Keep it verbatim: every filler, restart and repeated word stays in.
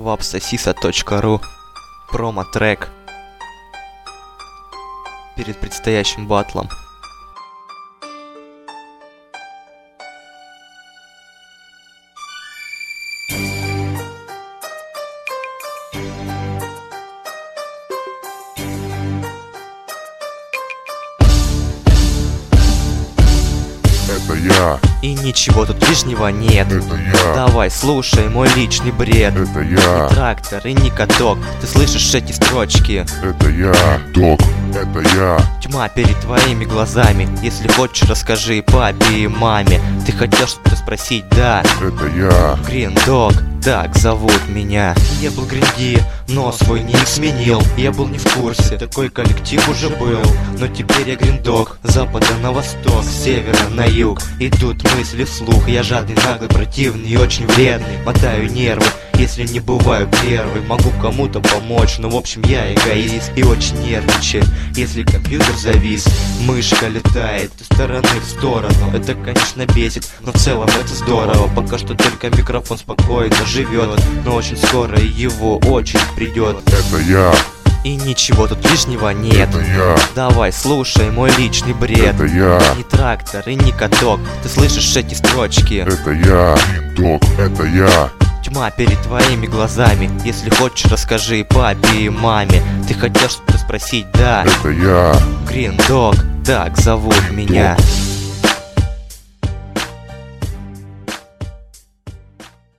вапсосиса точка ру. Промо-трек перед предстоящим батлом. Это я. И ничего тут лишнего нет. Это я. Давай, слушай мой личный бред. Это я. Не трактор и не каток. Ты слышишь эти строчки? Это я. Док. Это я. Тьма перед твоими глазами. Если хочешь, расскажи папе и маме. Ты хотел что-то спросить, да? Это я. Green Dog, так зовут меня. Я был Гринди, но свой ник сменил. Я был не в курсе, такой коллектив уже был. Но теперь я Green Dog, с запада на восток, с севера на юг. Идут мысли вслух, я жадный, наглый, противный и очень вредный. Мотаю нервы, если не бываю первый. Могу кому-то помочь, но в общем я эгоист. И очень нервничаю, если компьютер завис. Мышка летает из стороны в сторону. Это, конечно, бесит, но в целом это здорово. Пока что только микрофон спокойно живет, но очень скоро его очередь придет. Это я. И ничего тут лишнего нет. Это я. Давай, слушай мой личный бред. Это я. Не трактор и не каток. Ты слышишь эти строчки? Это я. Док. Это я. Тьма перед твоими глазами. Если хочешь, расскажи папе и маме. Ты хотел что-то спросить, да? Это я. Green Dog, так зовут меня. Dog.